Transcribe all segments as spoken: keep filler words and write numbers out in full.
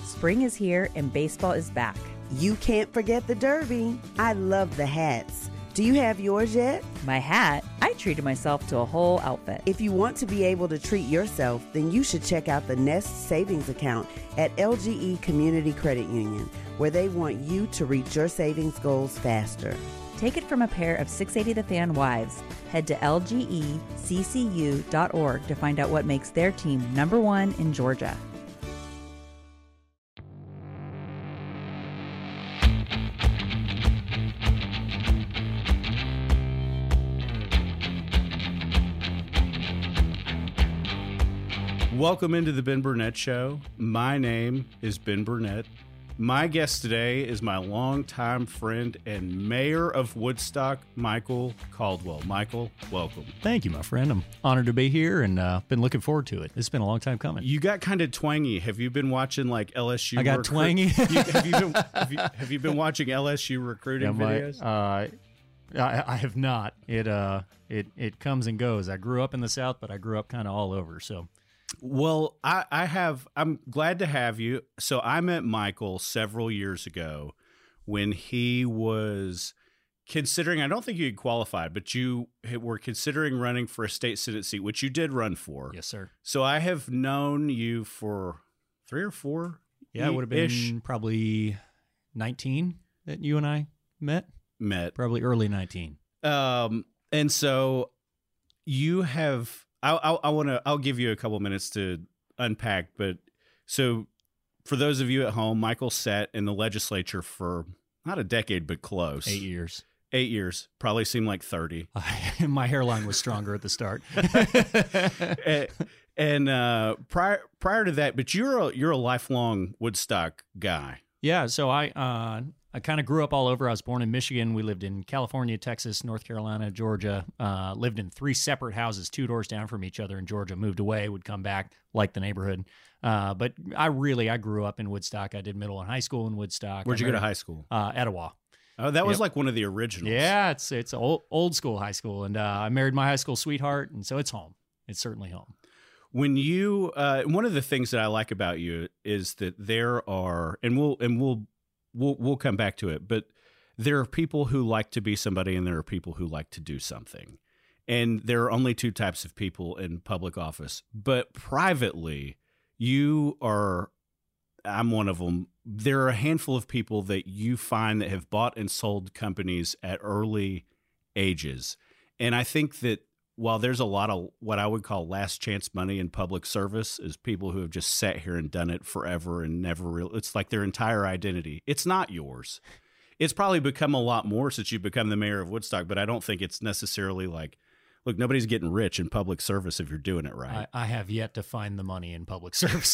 Spring is here and baseball is back. You can't forget the Derby. I love the hats. Do you have yours yet? My hat? I treated myself to a whole outfit. If you want to be able to treat yourself, then you should check out the Nest Savings Account at L G E Community Credit Union, where they want you to reach your savings goals faster. Take it from a pair of six eighty The Fan wives. Head to L G E C C U dot org to find out what makes their team number one in Georgia. Welcome into the Ben Burnett Show. My name is Ben Burnett. My guest today is my longtime friend and mayor of Woodstock, Michael Caldwell. Michael, welcome. Thank you, my friend. I'm honored to be here and uh, been looking forward to it. It's been a long time coming. You got kind of twangy. Have you been watching like L S U? I got recruit- twangy. you, have, you been, have, you, have you been watching L S U recruiting yeah, my, videos? Uh, I, I have not. It uh, it it comes and goes. I grew up in the South, but I grew up kind of all over. So. Well, I, I have, I'm glad to have you. So I met Michael several years ago when he was considering, I don't think you had qualified, but you were considering running for a state Senate seat, which you did run for. Yes, sir. So I have known you for three or four. Yeah, it would have been ish. Probably nineteen that you and I met. Met. Probably early nineteen. Um, and so you have... I, I, I want to. I'll give you a couple minutes to unpack. But so, for those of you at home, Michael sat in the legislature for not a decade, but close. Eight years. Eight years. Probably seemed like thirty. My hairline was stronger at the start. and and uh, prior prior to that, but you're a you're a lifelong Woodstock guy. Yeah. So I uh, I kind of grew up all over. I was born in Michigan. We lived in California, Texas, North Carolina, Georgia. Uh, lived in three separate houses, two doors down from each other in Georgia. Moved away, would come back, liked the neighborhood. Uh, but I really, I grew up in Woodstock. I did middle and high school in Woodstock. Where'd I you married, go to high school? Uh, Etowah. Oh, that was yep. like one of the originals. Yeah, it's it's old old school high school, and uh, I married my high school sweetheart, and so it's home. It's certainly home. When you, uh, one of the things that I like about you is that there are, and we'll and we'll we'll we'll come back to it, but there are people who like to be somebody and there are people who like to do something. And there are only two types of people in public office. But privately, you are, I'm one of them. There are a handful of people that you find that have bought and sold companies at early ages. And I think that while there's a lot of what I would call last chance money in public service, is people who have just sat here and done it forever and never really, it's like their entire identity. It's not yours. It's probably become a lot more since you've become the mayor of Woodstock, but I don't think it's necessarily like, look, nobody's getting rich in public service if you're doing it right. I, I have yet to find the money in public service.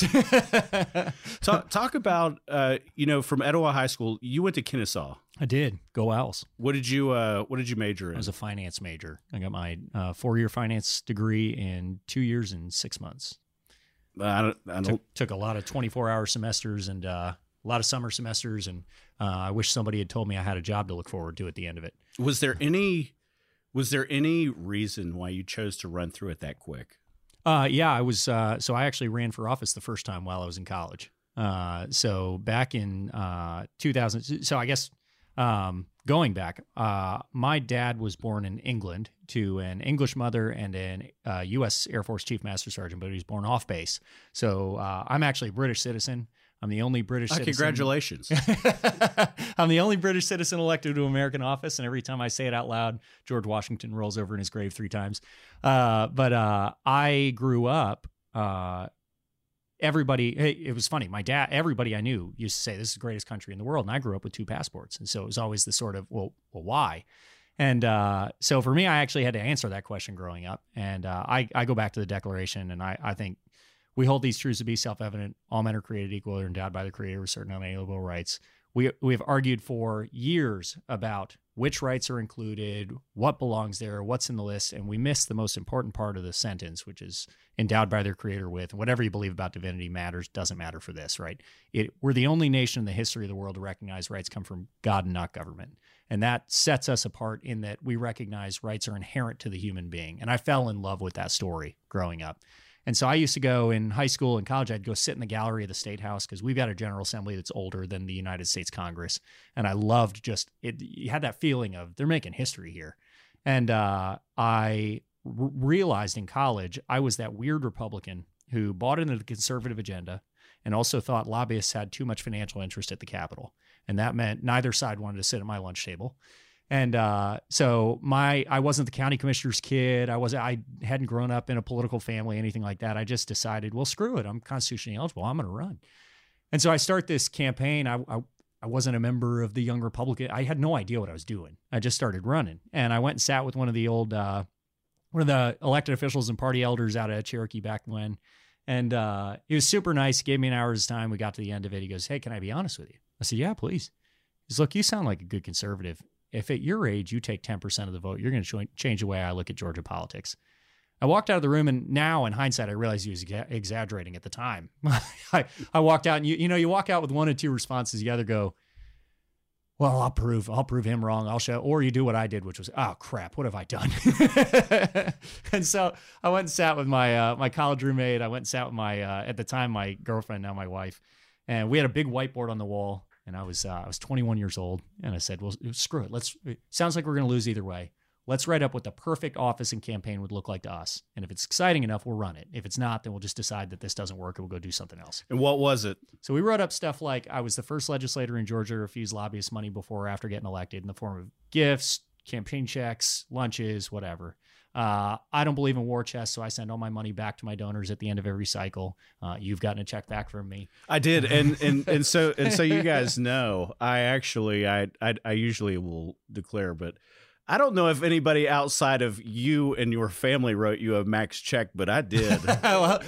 talk, talk about, uh, you know, from Etowah High School, you went to Kennesaw. I did. Go Owls. What did you, uh, what did you major in? I was a finance major. I got my uh, four-year finance degree in two years and six months. Uh, I don't, I don't took, took a lot of twenty-four hour semesters and uh, a lot of summer semesters. And uh, I wish somebody had told me I had a job to look forward to at the end of it. Was there any, was there any reason why you chose to run through it that quick? Uh, yeah, I was, uh, so I actually ran for office the first time while I was in college. Uh, so back in uh, two thousand, so I guess um, going back, uh, my dad was born in England to an English mother and an uh, U S Air Force Chief Master Sergeant, but he was born off base. So uh, I'm actually a British citizen. I'm the only British uh, citizen. Congratulations. I'm the only British citizen elected to American office. And every time I say it out loud, George Washington rolls over in his grave three times. Uh, but uh, I grew up, uh, everybody, hey, it was funny. My dad, everybody I knew used to say, this is the greatest country in the world. And I grew up with two passports. And so it was always the sort of, well, well, why? And uh, so for me, I actually had to answer that question growing up. And uh, I, I go back to the Declaration, and I, I think we hold these truths to be self-evident. All men are created equal or endowed by the Creator with certain unalienable rights. We we have argued for years about which rights are included, what belongs there, what's in the list, and we miss the most important part of the sentence, which is endowed by their Creator with. Whatever you believe about divinity matters, doesn't matter for this, right? It, we're the only nation in the history of the world to recognize rights come from God and not government. And that sets us apart in that we recognize rights are inherent to the human being. And I fell in love with that story growing up. And so I used to go in high school and college, I'd go sit in the gallery of the State House because we've got a General Assembly that's older than the United States Congress. And I loved just it. You had that feeling of they're making history here. And uh, I r- realized in college, I was that weird Republican who bought into the conservative agenda and also thought lobbyists had too much financial interest at the Capitol. And that meant neither side wanted to sit at my lunch table. And uh, so my, I wasn't the county commissioner's kid. I wasn't, I hadn't grown up in a political family, anything like that. I just decided, well, screw it. I'm constitutionally eligible. I'm going to run. And so I start this campaign. I, I, I wasn't a member of the Young Republican. I had no idea what I was doing. I just started running. And I went and sat with one of the old, uh, one of the elected officials and party elders out of Cherokee back when. And uh, he was super nice. He gave me an hour's time. We got to the end of it. He goes, hey, can I be honest with you? I said, yeah, please. He's, look, you sound like a good conservative. If at your age you take ten percent of the vote, you're going to change the way I look at Georgia politics. I walked out of the room, and now in hindsight, I realized he was exa- exaggerating at the time. I, I walked out, and you you know, you walk out with one or two responses. You either go, well, I'll prove, I'll prove him wrong. I'll show, or you do what I did, which was, oh crap, what have I done? And so I went and sat with my uh, my college roommate. I went and sat with my uh, at the time my girlfriend, now my wife, and we had a big whiteboard on the wall. And I was uh, I was twenty-one years old, and I said, well, screw it. Let's. It sounds like we're going to lose either way. Let's write up what the perfect office and campaign would look like to us. And if it's exciting enough, we'll run it. If it's not, then we'll just decide that this doesn't work and we'll go do something else. And what was it? So we wrote up stuff like I was the first legislator in Georgia to refuse lobbyists money before or after getting elected in the form of gifts, campaign checks, lunches, whatever. Uh, I don't believe in war chests, so I send all my money back to my donors at the end of every cycle. Uh, you've gotten a check back from me. I did, and and and so and so you guys know, I actually I I, I usually will declare, but I don't know if anybody outside of you and your family wrote you a max check, but I did. Well,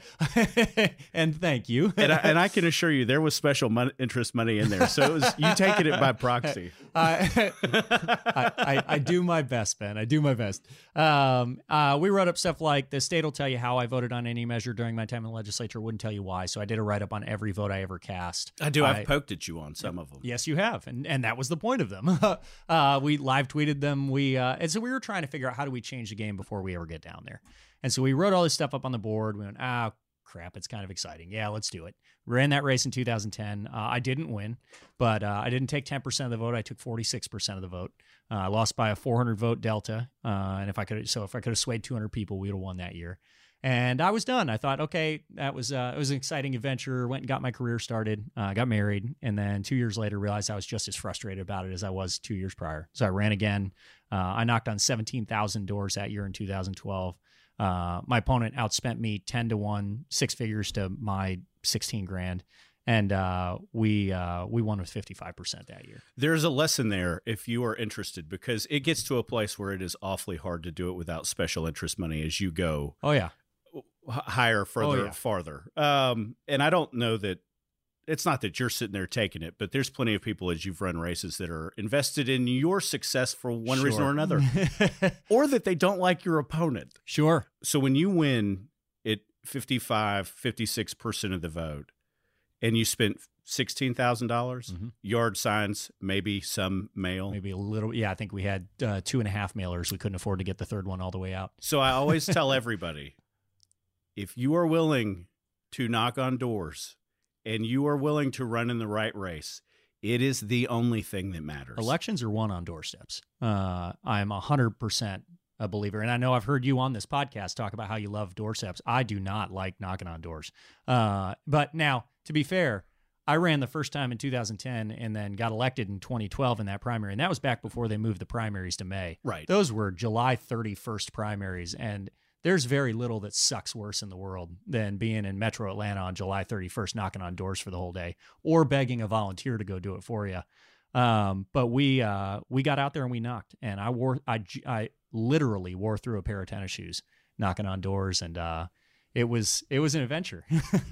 and thank you. and, I, and I can assure you there was special mon- interest money in there. So it was you taking it by proxy. I, I, I, I do my best, Ben. I do my best. Um, uh, we wrote up stuff like the state will tell you how I voted on any measure during my time in the legislature. Wouldn't tell you why. So I did a write-up on every vote I ever cast. I do. I've I, poked at you on some of them. Yes, you have. And and that was the point of them. uh, we live tweeted them. We uh, and so we were trying to figure out how do we change the game before we ever get down there. And so we wrote all this stuff up on the board. We went, ah, crap, it's kind of exciting. Yeah, let's do it. Ran that race in two thousand ten. Uh, I didn't win, but uh, I didn't take ten percent of the vote. I took forty-six percent of the vote. Uh, I lost by a four hundred vote delta. Uh, and if I could, so if I could have swayed two hundred people, we would have won that year. And I was done. I thought, okay, that was uh, it was an exciting adventure. Went and got my career started. Uh, got married, and then two years later, realized I was just as frustrated about it as I was two years prior. So I ran again. Uh, I knocked on seventeen thousand doors that year in two thousand twelve. Uh, my opponent outspent me ten to one, six figures to my sixteen grand. And uh, we uh, we won with fifty-five percent that year. There's a lesson there if you are interested, because it gets to a place where it is awfully hard to do it without special interest money as you go. Oh, yeah. Higher, further, oh, yeah. farther. Um, and I don't know that it's not that you're sitting there taking it, but there's plenty of people as you've run races that are invested in your success for one Sure. reason or another, or that they don't like your opponent. Sure. So when you win at fifty-five, fifty-six percent of the vote and you spent sixteen thousand dollars, Mm-hmm. yard signs, maybe some mail. Maybe a little. Yeah, I think we had uh, two and a half mailers. We couldn't afford to get the third one all the way out. So I always tell everybody, if you are willing to knock on doors and you are willing to run in the right race, it is the only thing that matters. Elections are won on doorsteps. Uh, I'm one hundred percent a believer. And I know I've heard you on this podcast talk about how you love doorsteps. I do not like knocking on doors. Uh, but now, to be fair, I ran the first time in two thousand ten and then got elected in twenty twelve in that primary. And that was back before they moved the primaries to May. Right. Those were July thirty-first primaries. And there's very little that sucks worse in the world than being in Metro Atlanta on July thirty-first, knocking on doors for the whole day or begging a volunteer to go do it for you. Um, but we uh, we got out there and we knocked, and I wore I, I literally wore through a pair of tennis shoes knocking on doors, and uh, it was it was an adventure.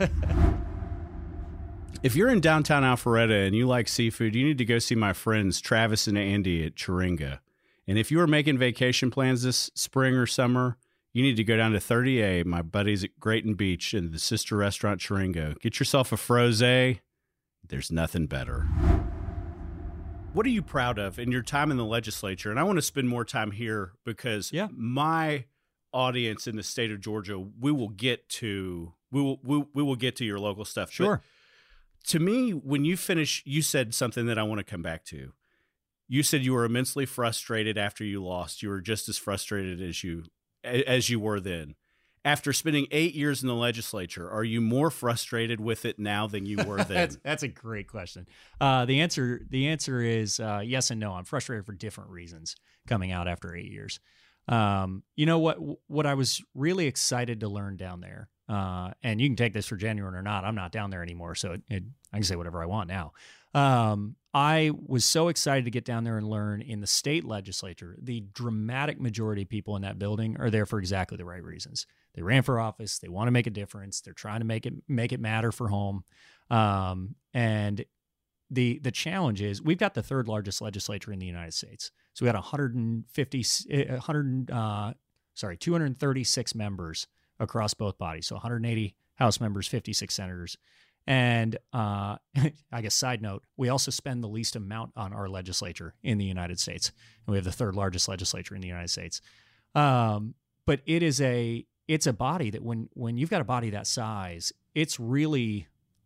If you're in downtown Alpharetta and you like seafood, you need to go see my friends Travis and Andy at Chiringa. And if you are making vacation plans this spring or summer, you need to go down to thirty A, my buddies at Grayton Beach, and the sister restaurant Chiringa. Get yourself a frosé. There's nothing better. What are you proud of in your time in the legislature? And I want to spend more time here because Yeah. my audience in the state of Georgia, we will get to we will we, we will get to your local stuff. Sure. But to me, when you finish, you said something that I want to come back to. You said you were immensely frustrated after you lost. You were just as frustrated as you as you were then. After spending eight years in the legislature, are you more frustrated with it now than you were then? that's, that's a great question. Uh, the answer the answer is uh, yes and no. I'm frustrated for different reasons coming out after eight years. Um, you know what? What I was really excited to learn down there, uh, and you can take this for genuine or not. I'm not down there anymore, so it, it, I can say whatever I want now. Um, I was so excited to get down there and learn in the state legislature. The dramatic majority of people in that building are there for exactly the right reasons. They ran for office. They want to make a difference. They're trying to make it make it matter for home. Um, and the the challenge is we've got the third largest legislature in the United States. So we had one hundred fifty, one hundred, uh, sorry, two hundred thirty-six members across both bodies. So one hundred eighty House members, fifty-six senators. And uh, I guess side note, we also spend the least amount on our legislature in the United States. And we have the third largest legislature in the United States. Um, but it is a it's a body that when when you've got a body that size, it's really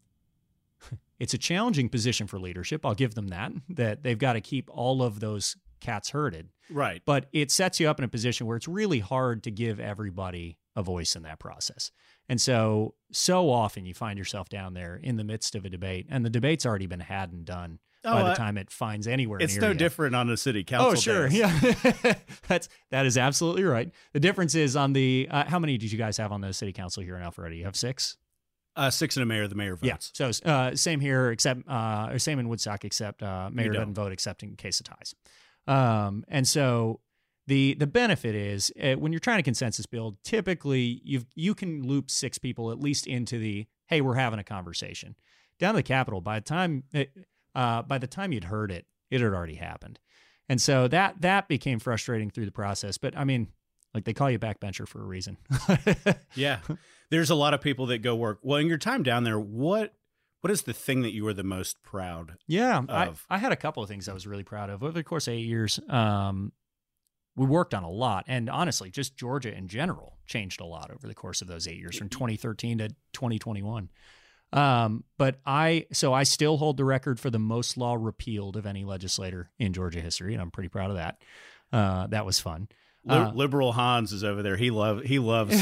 it's a challenging position for leadership. I'll give them that, that they've got to keep all of those cats herded. Right. But it sets you up in a position where it's really hard to give everybody a voice in that process. And so, so often you find yourself down there in the midst of a debate, and the debate's already been had and done oh, by the I, time it finds anywhere it's near no you. different on a city council. Oh, sure. days. Yeah. That's, that is absolutely right. The difference is on the, uh, how many did you guys have on the city council here in Alpharetta? You have six? Uh, six and a mayor, the mayor votes. Yeah. So uh, same here, except, uh, or same in Woodstock, except uh, mayor don't. doesn't vote except in case of ties. Um, and so the the benefit is uh, when you're trying to consensus build, typically you you can loop six people at least into the, hey, we're having a conversation. Down to the Capitol, by the time it, uh, by the time you'd heard it, it had already happened. And so that that became frustrating through the process. But I mean, like they call you backbencher for a reason. Yeah. There's a lot of people that go work. Well, in your time down there, what what is the thing that you were the most proud Yeah, of? I, I had a couple of things I was really proud of. Over the course of eight years, um, we worked on a lot. And honestly, just Georgia in general changed a lot over the course of those eight years from twenty thirteen to twenty twenty-one. Um, but I, so I still hold the record for the most law repealed of any legislator in Georgia history. And I'm pretty proud of that. Uh, that was fun. Uh, Liberal Hans is over there. He love he loves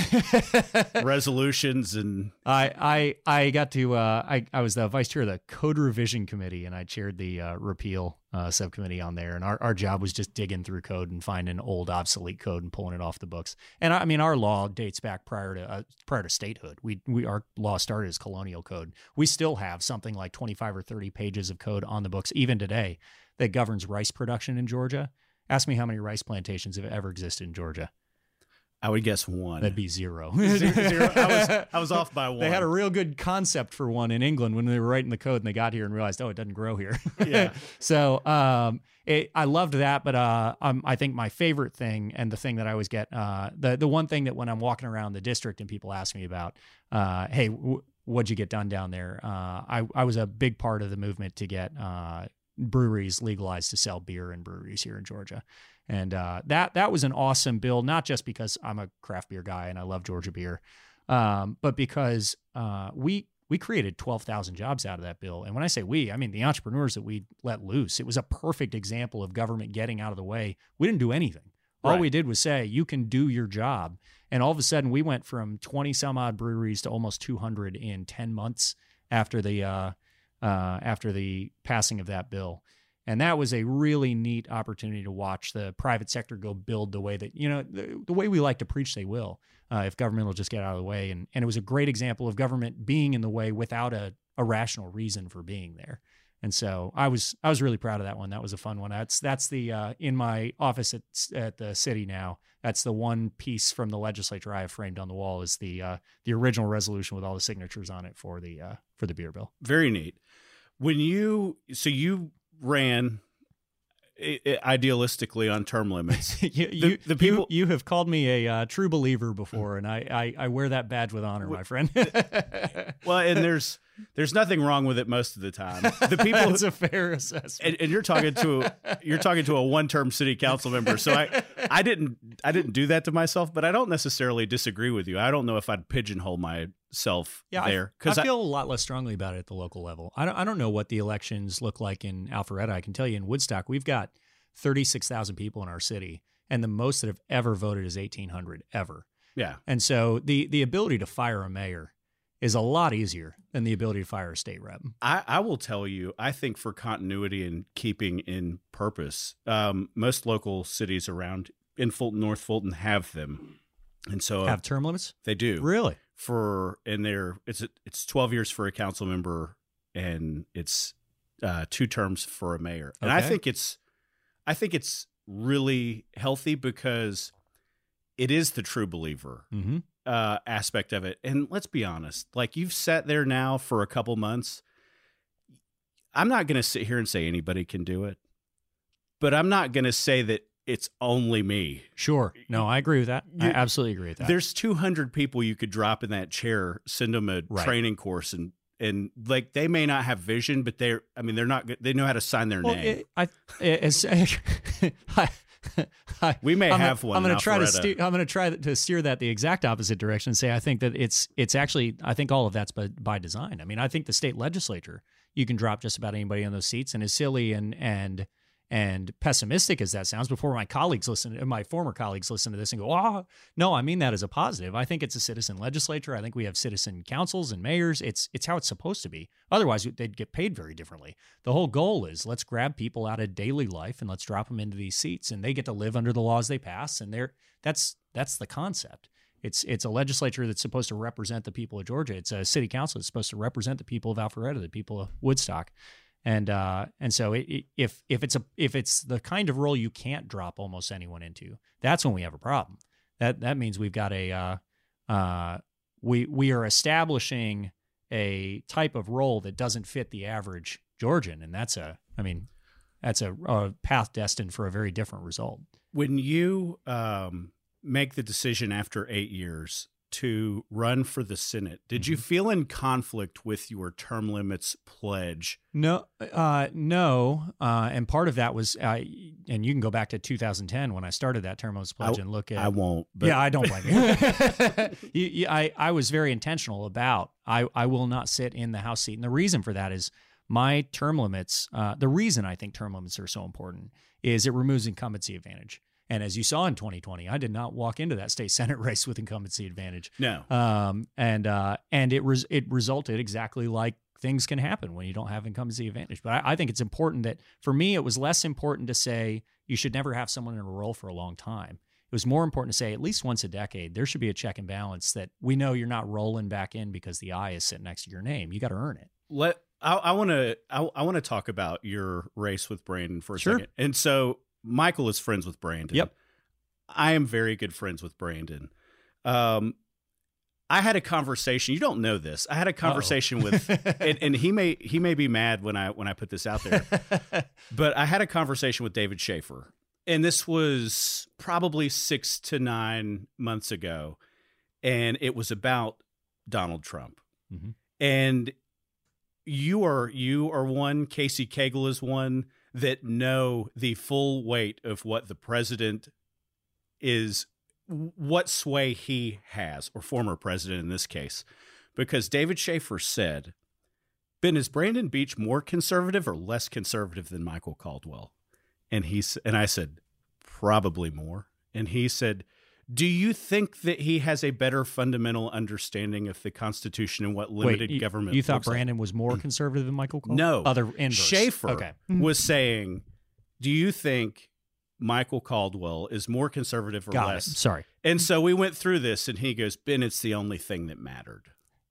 resolutions and I I I got to uh, I I was the vice chair of the Code Revision Committee, and I chaired the uh, repeal uh, subcommittee on there. And our, our job was just digging through code and finding old obsolete code and pulling it off the books. And I, I mean, our law dates back prior to uh, prior to statehood. We we our law started as colonial code. We still have something like twenty-five or thirty pages of code on the books even today that governs rice production in Georgia. Ask me how many rice plantations have ever existed in Georgia. I would guess one. That'd be zero. zero, zero. I was I was off by one. They had a real good concept for one in England when they were writing the code, and they got here and realized, oh, it doesn't grow here. Yeah. So um, it, I loved that, but uh, um, I think my favorite thing and the thing that I always get, uh, the the one thing that when I'm walking around the district and people ask me about, uh, hey, w- what'd you get done down there? Uh, I I was a big part of the movement to get uh, breweries legalized to sell beer in breweries here in Georgia. And uh, that that was an awesome bill, not just because I'm a craft beer guy and I love Georgia beer, um, but because uh, we we created twelve thousand jobs out of that bill. And when I say we, I mean the entrepreneurs that we let loose. It was a perfect example of government getting out of the way. We didn't do anything. All Right. we did was say, you can do your job. And all of a sudden, we went from twenty some odd breweries to almost two hundred in ten months after the uh, uh, after the passing of that bill. And that was a really neat opportunity to watch the private sector go build the way that, you know, the, the way we like to preach they will, uh, if government will just get out of the way. And, and it was a great example of government being in the way without a, a rational reason for being there. And so I was I was really proud of that one. That was a fun one. That's that's the uh, in my office at at the city now. That's the one piece from the legislature I have framed on the wall is the uh, the original resolution with all the signatures on it for the uh, for the beer bill. Very neat. When you so you ran i- i- idealistically on term limits. you, The- you, the people- you, you have called me a uh, true believer before, and I, I, I wear that badge with honor, my friend. Well, and there's there's nothing wrong with it most of the time. The people That's a fair assessment. and, and you're talking to you're talking to a one-term city council member. So I I didn't I didn't do that to myself, but I don't necessarily disagree with you. I don't know if I'd pigeonhole myself yeah, there I, I feel I, a lot less strongly about it at the local level. I don't I don't know what the elections look like in Alpharetta. I can tell you in Woodstock, we've got thirty-six thousand people in our city, and the most that have ever voted is eighteen hundred ever. Yeah. And so the the ability to fire a mayor is a lot easier than the ability to fire a state rep. I, I will tell you, I think for continuity and keeping in purpose, um, most local cities around in Fulton, North Fulton have them. And so have term limits? They do. Really? For and they're it's it's twelve years for a council member, and it's uh, two terms for a mayor. And Okay. I think it's I think it's really healthy because it is the true believer Mm-hmm. uh, aspect of it. And let's be honest, like you've sat there now for a couple months. I'm not going to sit here and say anybody can do it, but I'm not going to say that it's only me. Sure. No, I agree with that. I You- absolutely agree with that. There's two hundred people you could drop in that chair, send them a Right. training course, and and like they may not have vision, but they're I mean they're not good. They know how to sign their well, name. it, I, it's, I, I, We may I'm have gonna, one I'm going in to try to Alpharetta. steer, I'm going to try to steer that the exact opposite direction and say I think that it's it's actually I think all of that's by, by design. I mean, I think the state legislature you can drop just about anybody on those seats, and as silly and and and pessimistic as that sounds, before my colleagues listen, my former colleagues listen to this and go, "Oh, no, I mean that as a positive." I think it's a citizen legislature. I think we have citizen councils and mayors. It's it's how it's supposed to be. Otherwise, they'd get paid very differently. The whole goal is let's grab people out of daily life and let's drop them into these seats, and they get to live under the laws they pass. And they're that's that's the concept. It's it's a legislature that's supposed to represent the people of Georgia. It's a city council that's supposed to represent the people of Alpharetta, the people of Woodstock. And uh, and so it, it, if if it's a if it's the kind of role you can't drop almost anyone into, that's when we have a problem. That that means we've got a uh, uh, we we are establishing a type of role that doesn't fit the average Georgian, and that's a I mean that's a, a path destined for a very different result. When you um, make the decision after eight years to run for the Senate, did you feel in conflict with your term limits pledge? No, uh, no, uh, and part of that was, uh, and you can go back to two thousand ten when I started that term limits pledge I, and look at. I won't. But Yeah, I don't blame you. you, you I, I was very intentional about I, I will not sit in the House seat. And the reason for that is my term limits. Uh, the reason I think term limits are so important is it removes incumbency advantage. And as you saw in twenty twenty, I did not walk into that state Senate race with incumbency advantage. No. Um, and uh, and it res- it resulted exactly like things can happen when you don't have incumbency advantage. But I, I think it's important that, for me, it was less important to say you should never have someone in a role for a long time. It was more important to say at least once a decade, there should be a check and balance that we know you're not rolling back in because the I is sitting next to your name. You got to earn it. Let I want to I, I want to talk about your race with Brandon for a Sure. second. And so Michael is friends with Brandon. Yep. I am very good friends with Brandon. Um, I had a conversation. You don't know this. I had a conversation with, and, and he may he may be mad when I when I put this out there, but I had a conversation with David Schaefer, and this was probably six to nine months ago, and it was about Donald Trump. Mm-hmm. And you are you are one. Casey Cagle is one that know the full weight of what the president is, what sway he has, or former president in this case, because David Schaefer said, Ben, is Brandon Beach more conservative or less conservative than Michael Caldwell? And he's and I said, probably more. And he said, do you think that he has a better fundamental understanding of the Constitution and what limited Wait, you, government you thought looks like? Brandon was more conservative than Michael Cole? No. Other inverse. Schaefer Okay. was saying, do you think Michael Caldwell is more conservative or Got less? it. Sorry. And so we went through this, and he goes, Ben, it's the only thing that mattered.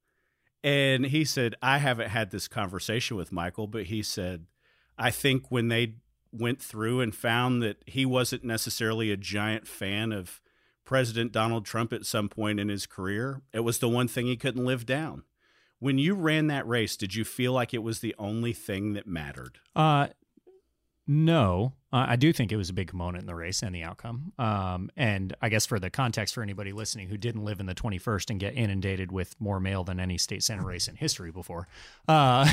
And he said, I haven't had this conversation with Michael, but he said, I think when they went through and found that he wasn't necessarily a giant fan of President Donald Trump at some point in his career, it was the one thing he couldn't live down. When you ran that race, did you feel like it was the only thing that mattered? Uh, No, uh, I do think it was a big component in the race and the outcome. Um, and I guess for the context for anybody listening who didn't live in the twenty-first and get inundated with more mail than any state senate race in history before, uh,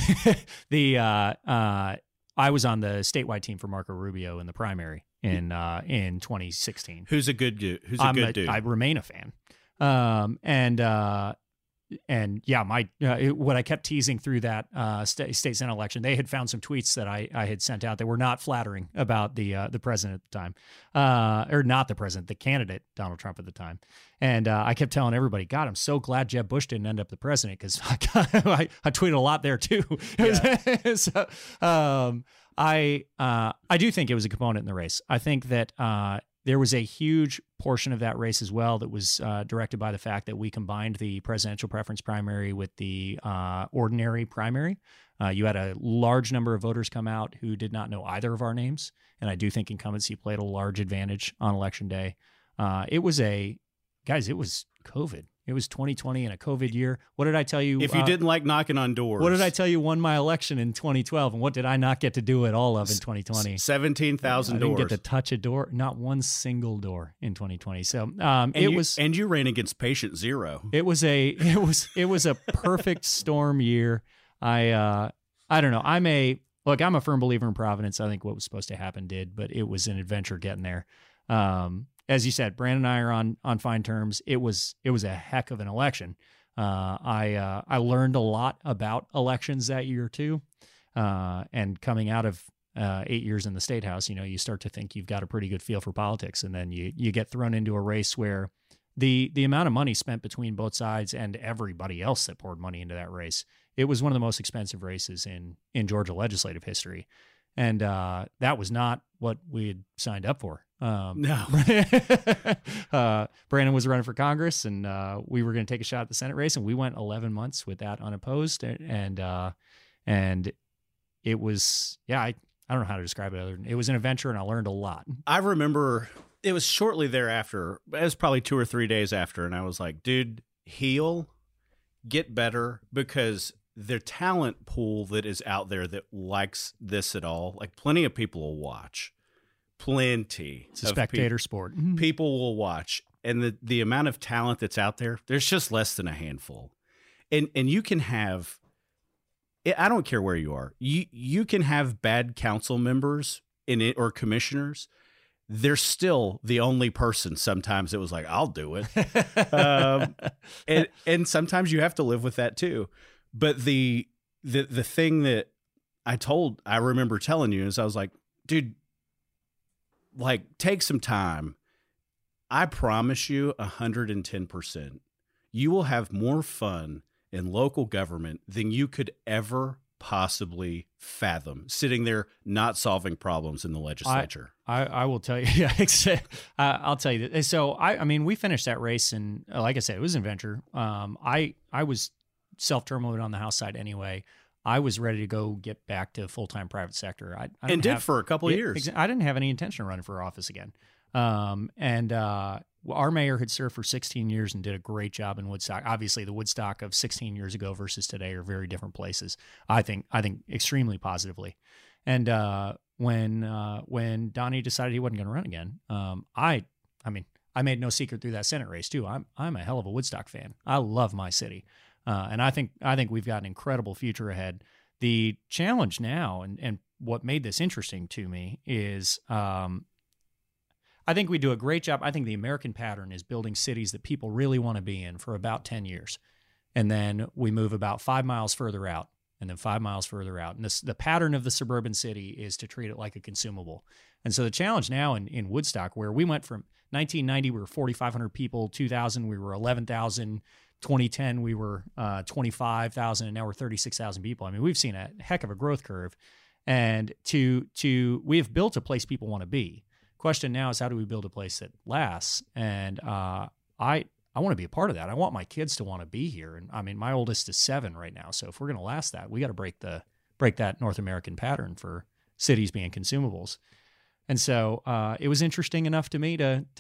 the uh, uh, I was on the statewide team for Marco Rubio in the primary in uh, in twenty sixteen. Who's a good dude? Who's a I'm good a, dude? I remain a fan. Um, and uh, and yeah, my uh, it, what I kept teasing through that uh, state, state senate election, they had found some tweets that I, I had sent out that were not flattering about the uh, the president at the time, uh, or not the president, the candidate Donald Trump at the time. And uh, I kept telling everybody, God, I'm so glad Jeb Bush didn't end up the president, because I, I, I tweeted a lot there too. Yeah. so, um, I uh, I do think it was a component in the race. I think that uh, there was a huge portion of that race as well that was uh, directed by the fact that we combined the presidential preference primary with the uh, ordinary primary. Uh, you had a large number of voters come out who did not know either of our names, and I do think incumbency played a large advantage on election day. Uh, it was a, guys, it was COVID. It was twenty twenty and a COVID year. What did I tell you? If you uh, didn't like knocking on doors. What did I tell you won my election in twenty twelve? And what did I not get to do at all of in twenty twenty? seventeen thousand doors. I didn't get to touch a door, not one single door in twenty twenty. So um, and it you, was, and you ran against patient zero. it was a, it was, it was a perfect storm year. I, uh, I don't know. I'm a, look, I'm a firm believer in Providence. I think what was supposed to happen did, but it was an adventure getting there. Um, As you said, Brandon and I are on on fine terms. It was it was a heck of an election. Uh, I uh, I learned a lot about elections that year too. Uh, and coming out of uh, eight years in the state house, you know, you start to think you've got a pretty good feel for politics, and then you you get thrown into a race where the the amount of money spent between both sides and everybody else that poured money into that race, it was one of the most expensive races in in Georgia legislative history. And uh, that was not what we had signed up for. Um, No. uh, Brandon was running for Congress, and uh, we were going to take a shot at the Senate race, and we went eleven months with that unopposed. And uh, and it was, yeah, I, I don't know how to describe it other than it was an adventure, and I learned a lot. I remember it was shortly thereafter. It was probably two or three days after, and I was like, dude, heal, get better, because the talent pool that is out there that likes this at all, like plenty of people will watch. Plenty. It's a spectator pe- sport. People will watch. And the, the amount of talent that's out there, there's just less than a handful. And and you can have, I don't care where you are, you you can have bad council members in it or commissioners. They're still the only person sometimes that was like, I'll do it. um, and and sometimes you have to live with that too. But the the the thing that I told, I remember telling you is I was like, dude, like take some time. I promise you one hundred ten percent you will have more fun in local government than you could ever possibly fathom sitting there not solving problems in the legislature. I, I, I will tell you, yeah, I'll tell you that. So I, I mean, we finished that race, and like I said, it was an adventure. Um, I, I was self-terminated on the House side anyway. I was ready to go get back to full-time private sector. I, I and did have, for a couple of it, years. I didn't have any intention of running for office again. Um, and uh, our mayor had served for sixteen years and did a great job in Woodstock. Obviously, the Woodstock of sixteen years ago versus today are very different places. I think I think extremely positively. And uh, when uh, when Donnie decided he wasn't going to run again, um, I I mean I made no secret through that Senate race too. I'm I'm a hell of a Woodstock fan. I love my city, uh, and I think I think we've got an incredible future ahead. The challenge now, and and what made this interesting to me is. Um, I think we do a great job. I think the American pattern is building cities that people really want to be in for about ten years. And then we move about five miles further out, and then five miles further out. And this, the pattern of the suburban city is to treat it like a consumable. And so the challenge now in, in Woodstock, where we went from nineteen ninety, we were forty-five hundred people, two thousand, we were eleven thousand, twenty ten, we were uh, twenty-five thousand, and now we're thirty-six thousand people. I mean, we've seen a heck of a growth curve. And to to we have built a place people want to be. Question now is, how do we build a place that lasts? And uh, I I want to be a part of that. I want my kids to want to be here. And I mean, my oldest is seven right now. So if we're going to last that, we got to break the break that North American pattern for cities being consumables. And so uh, it was interesting enough to me to to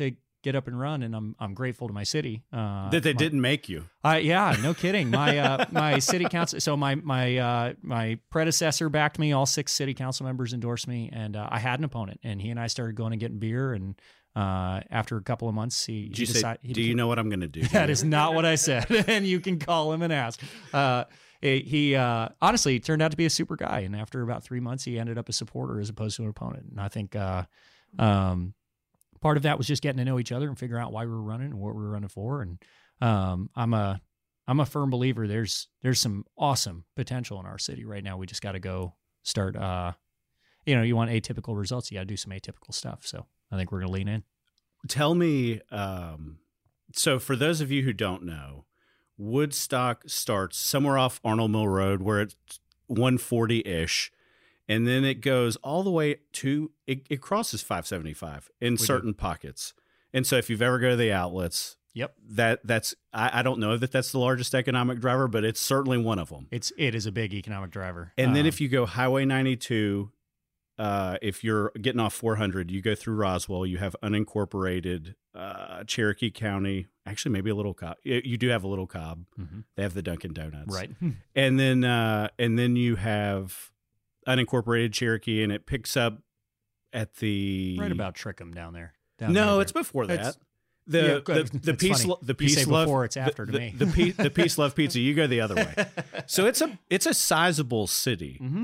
get up and run, and I'm I'm grateful to my city uh, that they my, didn't make you. Uh, yeah, no kidding. My uh, my city council. So my my uh, my predecessor backed me. All six city council members endorsed me, and uh, I had an opponent, and he and I started going and getting beer. And uh, after a couple of months, he, Did he you decided. say, he "Do became, you know what I'm going to do?" That is not what I said, and you can call him and ask. Uh, He uh, honestly turned out to be a super guy, and after about three months, he ended up a supporter as opposed to an opponent. And I think uh, um, part of that was just getting to know each other and figuring out why we were running and what we were running for. And um, I'm a I'm a firm believer. There's there's some awesome potential in our city right now. We just got to go start. Uh, you know, you want atypical results, you got to do some atypical stuff. So I think we're going to lean in. Tell me. Um, so for those of you who don't know, Woodstock starts somewhere off Arnold Mill Road where it's one forty-ish, and then it goes all the way to, it, it crosses five seventy-five in we certain do. pockets. And so if you've ever go to the outlets, yep, that that's, I, I don't know that that's the largest economic driver, but it's certainly one of them. It's, it is a big economic driver. And um, then if you go Highway ninety-two, uh, if you're getting off four hundred, you go through Roswell, you have unincorporated uh, Cherokee County, actually maybe a Little Cobb. You do have a Little Cobb. Mm-hmm. They have the Dunkin' Donuts. Right. And then uh, and then you have unincorporated Cherokee, and it picks up at the... Right about Trickham down there. Down no, there. It's before that. It's, the, yeah, the the it's peace funny. the You peace say love before, it's after the, to me. The, the, peace, the peace love pizza. You go the other way. So it's a it's a sizable city. Mm-hmm.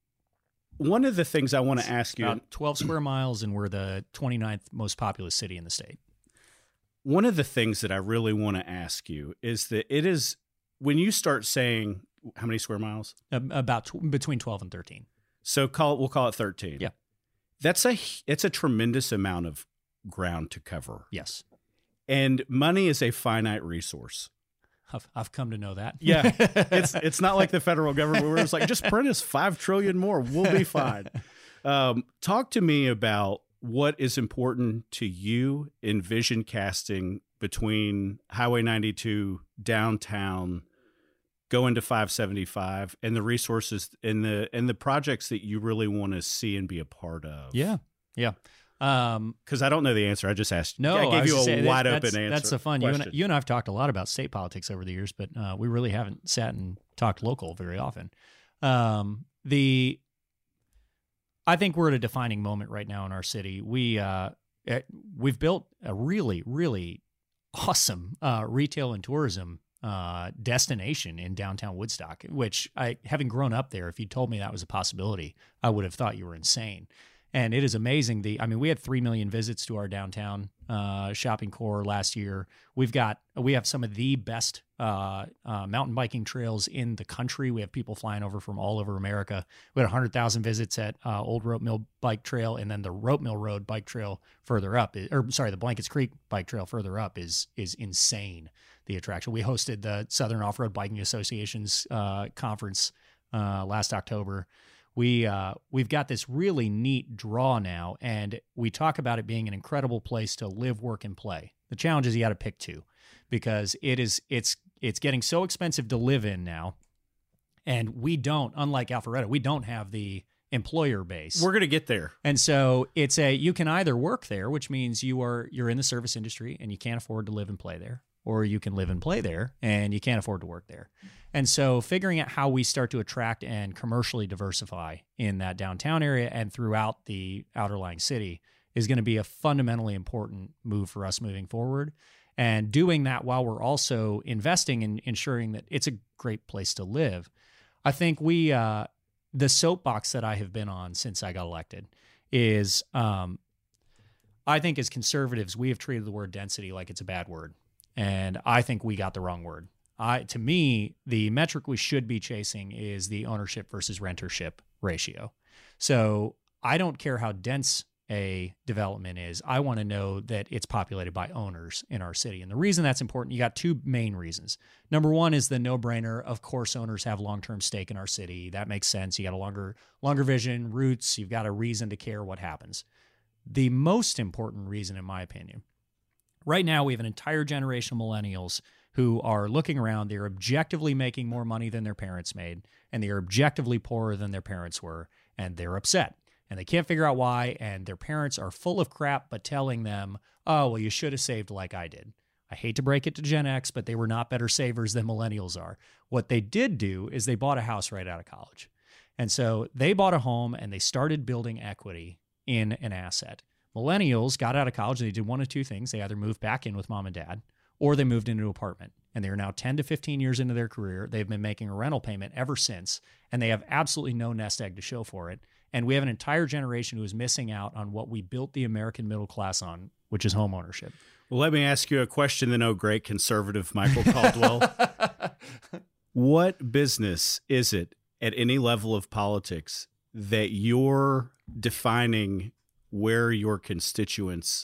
One of the things I want to ask you, about twelve square miles, and we're the twenty-ninth most populous city in the state. One of the things that I really want to ask you is that it is when you start saying how many square miles? About tw- between twelve and thirteen. So call it, we'll call it thirteen. Yeah. That's a, it's a tremendous amount of ground to cover. Yes. And money is a finite resource. I've, I've come to know that. Yeah. It's, it's not like the federal government where it's like, just print us five trillion more. We'll be fine. Um, talk to me about what is important to you in vision casting between Highway ninety-two, downtown, going to five seventy-five, and the resources and the and the projects that you really want to see and be a part of. Yeah, yeah. Um, because I don't know the answer. I just asked. No, I gave I you a say, wide that, open that's, answer. That's the fun. You and, you and I have talked a lot about state politics over the years, but uh, we really haven't sat and talked local very often. Um, the I think we're at a defining moment right now in our city. We uh, we've built a really, really awesome uh, retail and tourism uh, destination in downtown Woodstock, which I, having grown up there, if you told me that was a possibility, I would have thought you were insane. And it is amazing. The I mean, we had three million visits to our downtown uh, shopping core last year. We've got we have some of the best uh, uh, mountain biking trails in the country. We have people flying over from all over America. We had one hundred thousand visits at uh, Old Rope Mill Bike Trail, and then the Rope Mill Road Bike Trail further up, is, or sorry, the Blankets Creek Bike Trail further up is is insane. The attraction. We hosted the Southern Off-Road Biking Association's uh, conference uh, last October. We, uh, we've got this really neat draw now, and we talk about it being an incredible place to live, work, and play. The challenge is you got to pick two, because it is it's it's getting so expensive to live in now, and we don't, unlike Alpharetta, we don't have the employer base. We're going to get there. And so it's a you can either work there, which means you are you're in the service industry and you can't afford to live and play there, or you can live and play there and you can't afford to work there. And so figuring out how we start to attract and commercially diversify in that downtown area and throughout the outerlying city is going to be a fundamentally important move for us moving forward. And doing that while we're also investing in ensuring that it's a great place to live. I think we, uh, the soapbox that I have been on since I got elected is, um, I think as conservatives, we have treated the word density like it's a bad word. And I think we got the wrong word. I, to me, the metric we should be chasing is the ownership versus rentership ratio. So I don't care how dense a development is. I want to know that it's populated by owners in our city. And the reason that's important, you got two main reasons. Number one is the no-brainer. Of course, owners have long-term stake in our city. That makes sense. You got a longer, longer vision, roots. You've got a reason to care what happens. The most important reason, in my opinion, right now we have an entire generation of millennials who are looking around. They're objectively making more money than their parents made, and they are objectively poorer than their parents were, and they're upset. and they can't figure out why, and their parents are full of crap but telling them, oh, well, you should have saved like I did. I hate to break it to Gen X, but they were not better savers than millennials are. What they did do is they bought a house right out of college. And so they bought a home and they started building equity in an asset. Millennials got out of college and they did one of two things. They either moved back in with mom and dad or they moved into an apartment. And they are now ten to fifteen years into their career. They've been making a rental payment ever since, and they have absolutely no nest egg to show for it. And we have an entire generation who is missing out on what we built the American middle class on, which is home ownership. Well, let me ask you a question then, oh great conservative Michael Caldwell. What business is it at any level of politics that you're defining where your constituents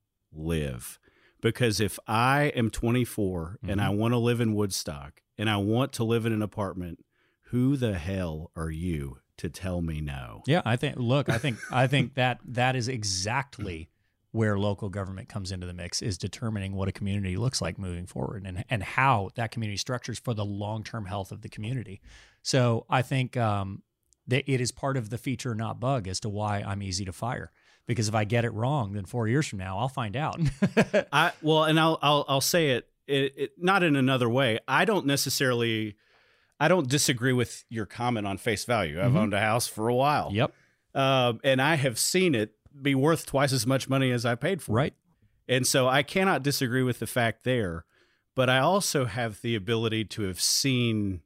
live? Because if I am twenty-four mm-hmm. and I want to live in Woodstock and I want to live in an apartment, who the hell are you to tell me no? Yeah, I think, look, I think, I think that that is exactly where local government comes into the mix, is determining what a community looks like moving forward and, and how that community structures for the long-term health of the community. So I think um, that it is part of the feature, not bug, as to why I'm easy to fire. Because if I get it wrong, then four years from now, I'll find out. I well, and I'll I'll, I'll say it, it, it not in another way. I don't necessarily, I don't disagree with your comment on face value. I've mm-hmm. owned a house for a while. Yep, uh, and I have seen it be worth twice as much money as I paid for. Right, it. And so I cannot disagree with the fact there. But I also have the ability to have seen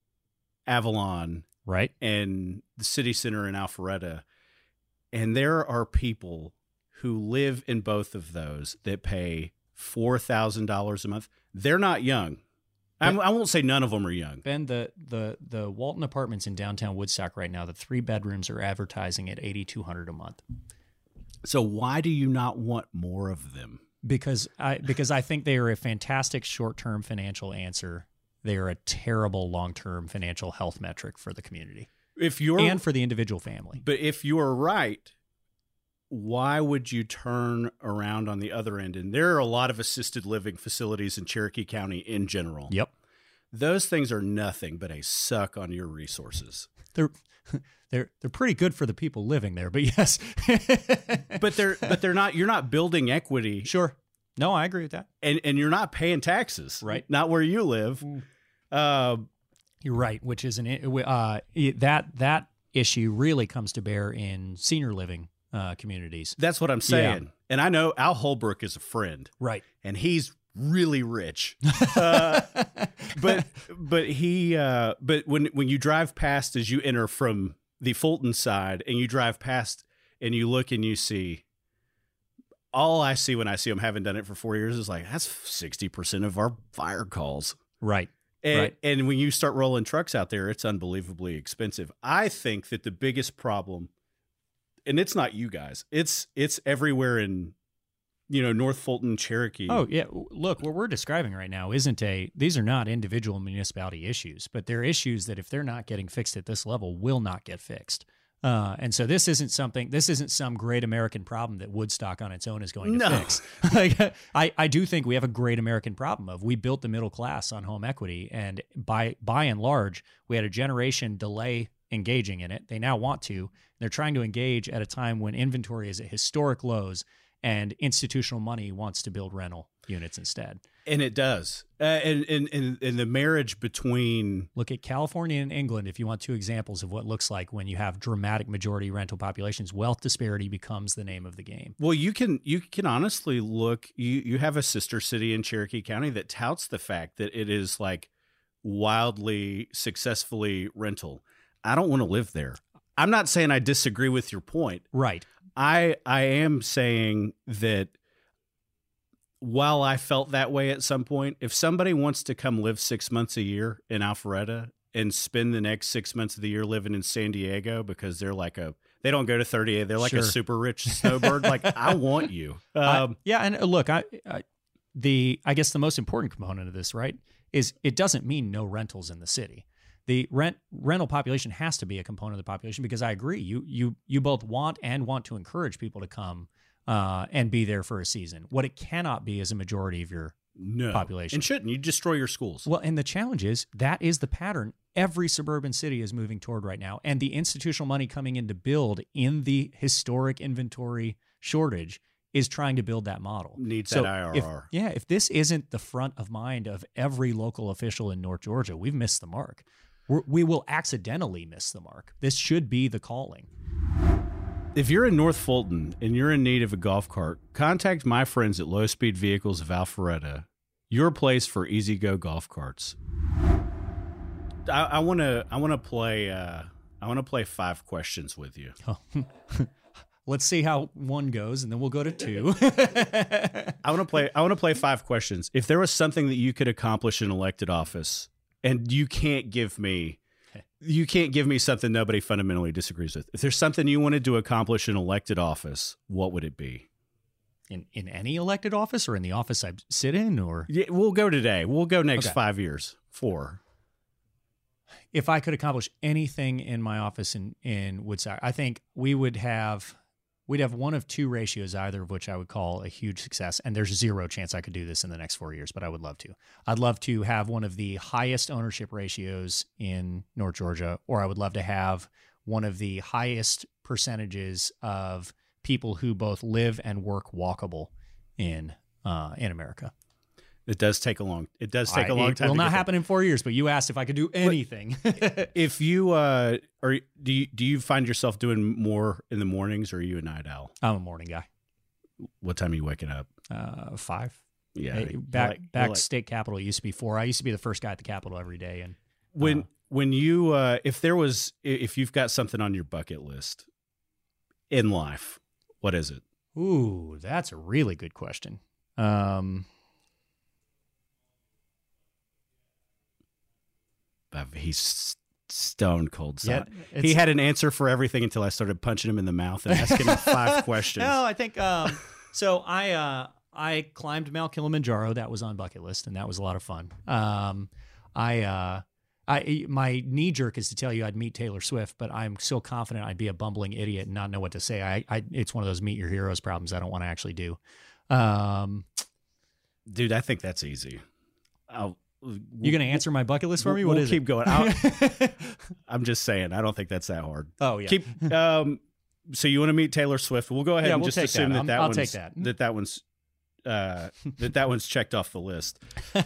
Avalon, right, and the city center in Alpharetta. And there are people who live in both of those that pay four thousand dollars a month. They're not young. I'm, I won't say none of them are young. Ben, the, the, the Walton Apartments in downtown Woodstock right now, the three bedrooms are advertising at eighty-two hundred dollars a month. So why do you not want more of them? Because I, because I think they are a fantastic short-term financial answer. They are a terrible long-term financial health metric for the community. If you're and for the individual family. But if you're right, why would you turn around on the other end? And there are a lot of assisted living facilities in Cherokee County in general. Yep. Those things are nothing but a suck on your resources. They're they're they're pretty good for the people living there, but yes. but they're but they're not you're not building equity. Sure. No, I agree with that. And and you're not paying taxes. Right. Not where you live. Mm. Uh You're right, which is an uh, that that issue really comes to bear in senior living uh, communities. That's what I'm saying. Yeah. And I know Al Holbrook is a friend, right? And he's really rich. Uh, but but he uh, but when when you drive past as you enter from the Fulton side, and you drive past and you look and you see, all I see when I see him, having done it for four years, is like, that's sixty percent of our fire calls, right? And, right. and when you start rolling trucks out there, it's unbelievably expensive. I think that the biggest problem, and it's not you guys, it's it's everywhere in, you know, North Fulton, Cherokee. Oh, yeah. Look, what we're describing right now isn't a, these are not individual municipality issues, but they're issues that if they're not getting fixed at this level, will not get fixed. Uh, and so this isn't something, this isn't some great American problem that Woodstock on its own is going to no. fix. Like, I, I do think we have a great American problem of we built the middle class on home equity. And by, by and large, we had a generation delay engaging in it. They now want to. They're trying to engage at a time when inventory is at historic lows and institutional money wants to build rental units instead. And it does. Uh, and, and, and, and the marriage between... Look at California and England if you want two examples of what it looks like when you have dramatic majority rental populations. Wealth disparity becomes the name of the game. Well, you can you can honestly look... You, you have a sister city in Cherokee County that touts the fact that it is like wildly successfully rental. I don't want to live there. I'm not saying I disagree with your point. Right. I I am saying that while I felt that way at some point, if somebody wants to come live six months a year in Alpharetta and spend the next six months of the year living in San Diego because they're like a, they don't go to thirty-eight, they're like sure. a super rich snowbird. Like, I want you. Um, I, yeah. And look, I, I, the, I guess the most important component of this, right, is it doesn't mean no rentals in the city. The rent rental population has to be a component of the population because I agree. You you you both want and want to encourage people to come uh, and be there for a season. What it cannot be is a majority of your no. population. And shouldn't. You destroy your schools. Well, and the challenge is that is the pattern every suburban city is moving toward right now. And the institutional money coming in to build in the historic inventory shortage is trying to build that model. Needs So that I R if- R. yeah, if this isn't the front of mind of every local official in North Georgia, we've missed the mark. We're, we will accidentally miss the mark. This should be the calling. If you're in North Fulton and you're in need of a golf cart, contact my friends at Low Speed Vehicles of Alpharetta, your place for easy go golf carts. I want to I want to play uh, I want to play five questions with you. Oh. Let's see how one goes, and then we'll go to two. I want to play I want to play five questions. If there was something that you could accomplish in elected office, and you can't give me you can't give me something nobody fundamentally disagrees with. If there's something you wanted to accomplish in elected office, what would it be? in in any elected office, or in the office I sit in, or Yeah, we'll go today. We'll go next Okay. five years. Four. if I could accomplish anything in my office in in Woodstock, I think we would have we'd have one of two ratios, either of which I would call a huge success. And there's zero chance I could do this in the next four years, but I would love to. I'd love to have one of the highest ownership ratios in North Georgia, or I would love to have one of the highest percentages of people who both live and work walkable in uh, in America. It does take a long. It does take I- a long it time. will to not get there. happen in four years, but you asked if I could do anything. If you uh, or do you do you find yourself doing more in the mornings, or are you a night owl? I'm a morning guy. What time are you waking up? Uh, five. Yeah, Hey, you're back like- you're back like- state capitol used to be four. I used to be the first guy at the Capitol every day, and when uh, when you uh, if there was if you've got something on your bucket list in life, what is it? ooh, that's a really good question. Um, Uh, He's stone cold. yeah, solid. he it's- had an answer for everything until I started punching him in the mouth and asking him five questions. No, I think um, so. I uh, I climbed Mount Kilimanjaro. That was on bucket list, and that was a lot of fun. Um, I uh, I my knee jerk is to tell you I'd meet Taylor Swift, but I'm so confident I'd be a bumbling idiot and not know what to say. I, I it's one of those meet your heroes problems I don't want to actually do. Um, Dude, I think that's easy. I'll, you gonna answer my bucket list for me? We'll, What we'll is keep it? going. I'll, I'm just saying. I don't think that's that hard. Oh yeah. Keep. Um, so you want to meet Taylor Swift? We'll go ahead Yeah, and we'll just take assume that. that I'm- that I'll one's take that. that that one's uh, that that one's checked off the list.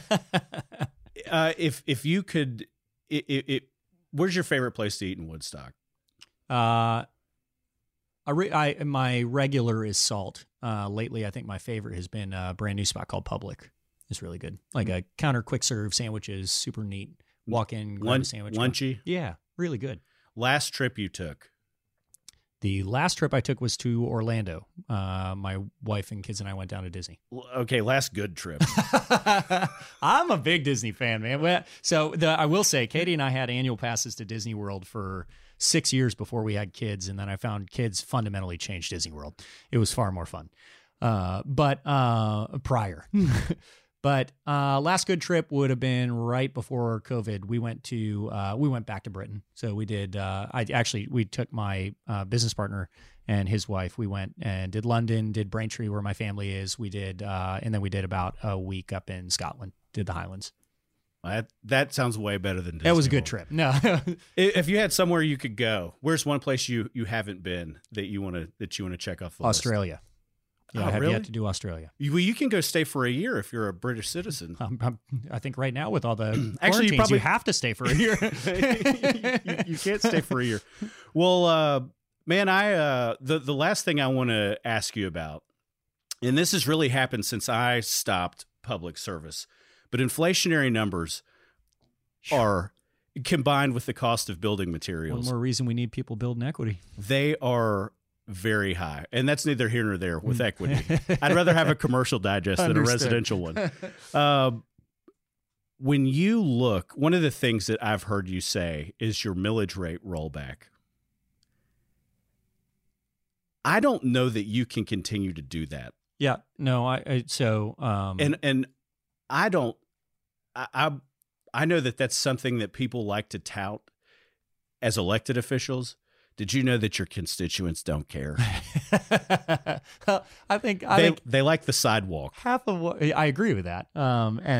Uh, if if you could, it, it, it, where's your favorite place to eat in Woodstock? Uh, I, re- I my regular is Salt. Uh, lately, I think my favorite has been a brand new spot called Public. It's really good, like a counter quick serve sandwiches, super neat. Walk in, grab Lun- a sandwich. go. Lunchy. Yeah, really good. Last trip you took. The last trip I took was to Orlando. Uh, my wife and kids and I went down to Disney. L- Okay, last good trip. I'm a big Disney fan, man. Well, So the, I will say, Katie and I had annual passes to Disney World for six years before we had kids, and then I found kids fundamentally changed Disney World. It was far more fun. Uh, but uh, prior. But uh, last good trip would have been right before COVID. We went to uh, we went back to Britain. So we did. Uh, I actually we took my uh, business partner and his wife. We went and did London, did Braintree where my family is. We did, uh, and then we did about a week up in Scotland. Did the Highlands. that that sounds way better than Disney That was a good World. trip. No, I- If you had somewhere you could go, where's one place you you haven't been that you want to that you want to check off the Australia. Yeah, Oh, I have really? yet to do Australia. list? You, well, you can go stay for a year if you're a British citizen. Um, I'm, I think right now with all the Actually, you quarantines, probably- you have to stay for a year. you, you can't stay for a year. Well, uh, man, I uh, the the last thing I want to ask you about, and this has really happened since I stopped public service, but inflationary numbers are combined with the cost of building One materials. more reason we need people building equity. They are very high, and that's neither here nor there Mm. with equity. I'd rather have a commercial digest than a Understood. residential one. Um, when you look, one of the things that I've heard you say is your millage rate rollback. I don't know that you can continue to do that, Yeah, no, I, I so um, and and I don't. I, I I know that that's something that people like to tout as elected officials. Did you know that your constituents don't care? I think I they think they like the sidewalk. half of what I agree with that. Um, and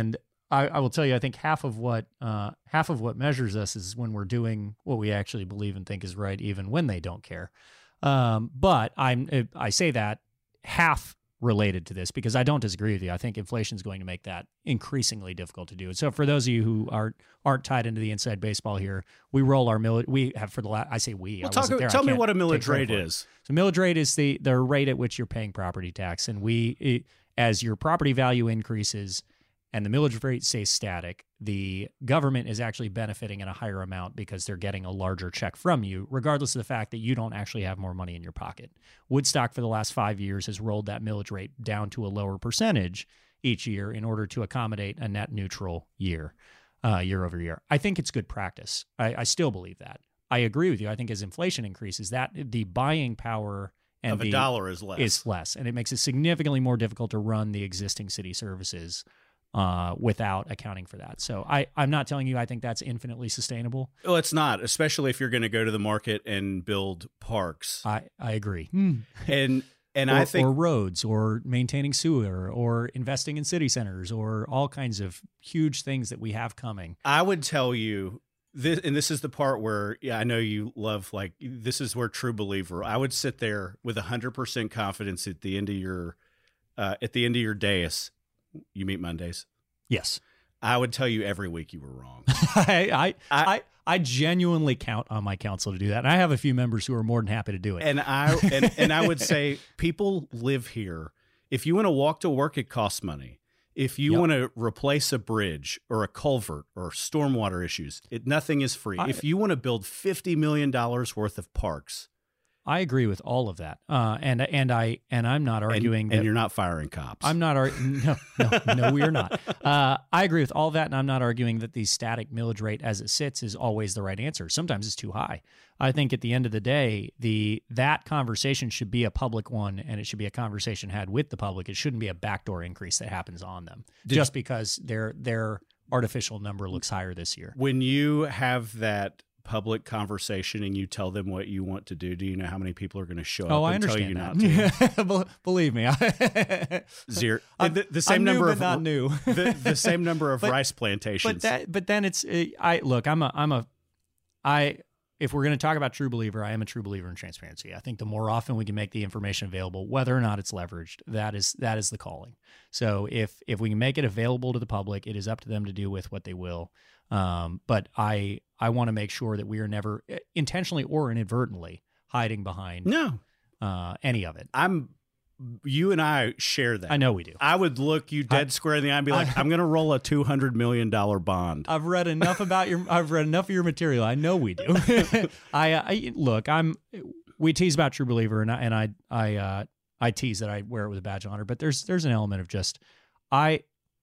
I, I will tell you, I think half of what uh, half of what measures us is when we're doing what we actually believe and think is right, even when they don't care. Um, but I'm I say that half related to this because I don't disagree with you. I think inflation is going to make that increasingly difficult to do. And so for those of you who aren't aren't tied into the inside baseball here, we roll our millage. We have for the last, I say we. Well, I talk, wasn't there. tell I me can't what a millage take credit rate for it. is. So millage rate is the the rate at which you're paying property tax, and we it, as your property value increases and the millage rate stays static, the government is actually benefiting in a higher amount because they're getting a larger check from you, regardless of the fact that you don't actually have more money in your pocket. Woodstock for the last five years has rolled that millage rate down to a lower percentage each year in order to accommodate a net neutral year, uh, year over year. I think it's good practice. I, I still believe that. I agree with you. I think as inflation increases, that the buying power and of a the, dollar is less. is less, and it makes it significantly more difficult to run the existing city services uh, without accounting for that. So I, I'm not telling you I think that's infinitely sustainable. Well, it's not, especially if you're going to go to the market and build parks. I, I agree. And and or, I think or roads, or maintaining sewer, or investing in city centers, or all kinds of huge things that we have coming. I would tell you this, and this is the part where yeah, I know you love. Like this is where true believer. I would sit there with a hundred percent confidence at the end of your uh, at the end of your dais. You meet Mondays. Yes. I would tell you every week you were wrong. I, I, I, I, I genuinely count on my council to do that. And I have a few members who are more than happy to do it. And I, and, and I would say people live here. If you want to walk to work, it costs money. If you Yep. want to replace a bridge or a culvert or stormwater issues, it, nothing is free. I- if you want to build fifty million dollars worth of parks, I agree with all of that. Uh, and, and I, and I'm not arguing and, that and you're not firing cops. I'm not arguing. No, no, no, we are not. Uh, I agree with all that, and I'm not arguing that the static millage rate as it sits is always the right answer. Sometimes it's too high. I think at the end of the day, the that conversation should be a public one, and it should be a conversation had with the public. It shouldn't be a backdoor increase that happens on them Did- just because their their artificial number looks higher this year. When you have that public conversation and you tell them what you want to do, do you know how many people are going to show up Oh, I and tell you understand not to? that. Be- Believe me, I, Zero. I'm- the, the same I'm number new, of but not new. the, the same number of But- rice plantations. But that, but then it's, uh, I look, I'm a, I'm a, I. If we're going to talk about true believer, I am a true believer in transparency. I think the more often we can make the information available, whether or not it's leveraged, that is that is the calling. So if if we can make it available to the public, it is up to them to do with what they will. Um, but I I want to make sure that we are never intentionally or inadvertently hiding behind no, uh, any of it. I'm. You and I share that. I know we do. I would look you dead I- square in the eye and be like, I- "I'm going to roll a two hundred million dollar bond." I've read enough about your. I've read enough of your material. I know we do. I, I look. I'm. We tease about true believer, and I and I I uh, I tease that I wear it with a badge of honor. But there's there's an element of just I.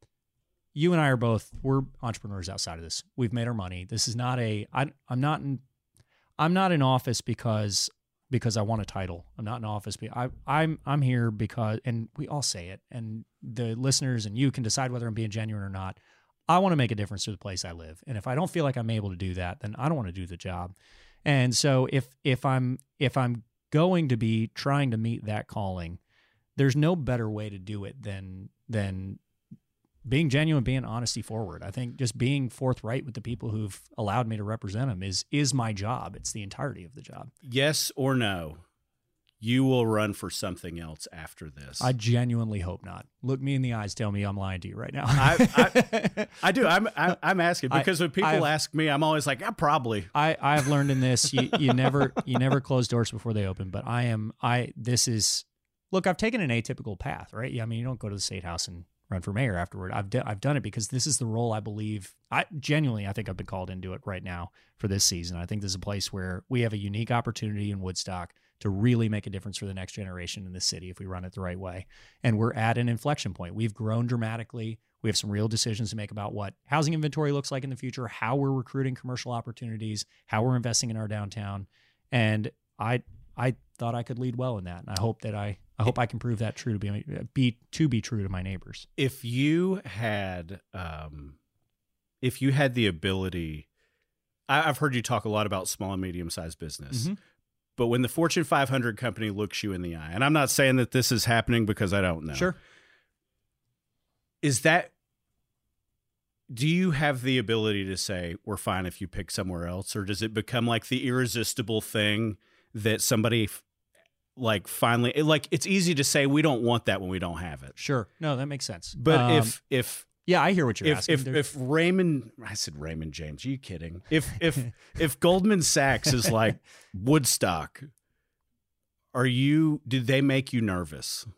You and I are both we're entrepreneurs outside of this. We've made our money. This is not a. I, I'm not in. I'm not in office because because I want a title. I'm not in office. Because I I'm I'm here because, and we all say it, and the listeners and you can decide whether I'm being genuine or not. I want to make a difference to the place I live. And if I don't feel like I'm able to do that, then I don't want to do the job. And so if if I'm if I'm going to be trying to meet that calling, there's no better way to do it than than being genuine, being honesty forward. I think just being forthright with the people who've allowed me to represent them is is my job. It's the entirety of the job. Yes or no? You will run for something else after this. I genuinely hope not. Look me in the eyes. Tell me I'm lying to you right now. I, I, I do. I'm I, I'm asking because when people I've- ask me, I'm always like, yeah, probably. I, I've learned in this, you, you never you never close doors before they open. But I am I this is look, I've taken an atypical path, right? Yeah, I mean, you don't go to the state house and run for mayor afterward. I've d- I've done it because this is the role I believe. I genuinely I think I've been called into it right now for this season. I think this is a place where we have a unique opportunity in Woodstock to really make a difference for the next generation in this city if we run it the right way. And we're at an inflection point. We've grown dramatically. We have some real decisions to make about what housing inventory looks like in the future, how we're recruiting commercial opportunities, how we're investing in our downtown. And I I thought I could lead well in that. And I hope that I I hope I can prove that true to be be to be true to my neighbors. If you had, um, if you had the ability, I, I've heard you talk a lot about small and medium sized business. Mhm. But when the Fortune five hundred company looks you in the eye, and I'm not saying that this is happening because I don't know. Sure. Is that do you have the ability to say, we're fine if you pick somewhere else? Or does it become like the irresistible thing that somebody like finally, like it's easy to say we don't want that when we don't have it. Sure. No, that makes sense. But um, if, if, yeah, I hear what you're if, asking. if, if Raymond, I said Raymond James, are you kidding? If, if, if Goldman Sachs is like Woodstock, are you, did they make you nervous?